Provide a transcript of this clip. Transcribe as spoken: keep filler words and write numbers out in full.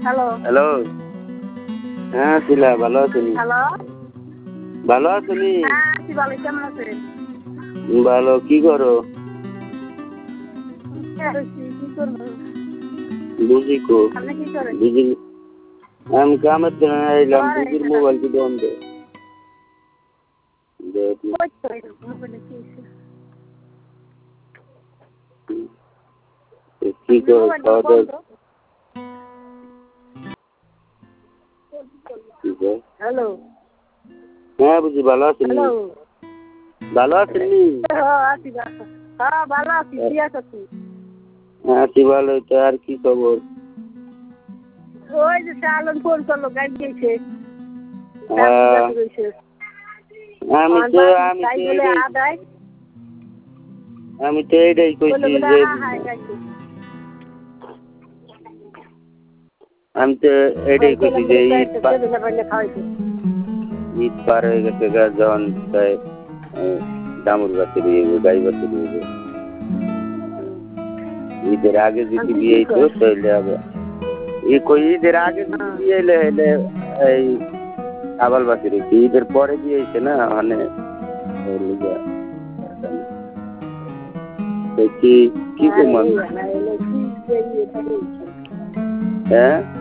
Hello hello হ্যাঁ শিলা ভালো আছেন? হ্যালো ভালো আছেনি? হ্যাঁ আছি ভালো, কেমন আছেন? ভালো। কি করো? কি করবো? বুঝি কো আপনি কি করেন? বুঝি আমি কামের জন্য এলাম। বুঝির মোবাইল কি বন্ধ? কি করো? খাওয়া দাওয়া হ্যালো হ্যাঁ বুঝি ভালো আছেন? হ্যালো ভালো আছেননি? আছি হ্যাঁ ভালো আছি। কি আছো তুই? আছি ভালো। তো আর কি খবর? ওই যে শালন ফোন করলো, গাড়ি গেছে আমি তো আমি তো এইটাই আমি তো এইটাই কইছি যে আমি তো এটাই কইছি যে ঈদ ঈদ পার হয়ে গেছে গা, যখন দামুর বাতি দিয়ে গাই বাতি দিয়ে ঈদের আগে যদি বিয়ে হইতো তাহলে হবে। ই কই ঈদের আগে যদি বিয়ে হইলে হইলে এই আবাল বাতি রয়েছে, ঈদের পরে বিয়ে হয়েছে না মানে কি কি কমান হ্যাঁ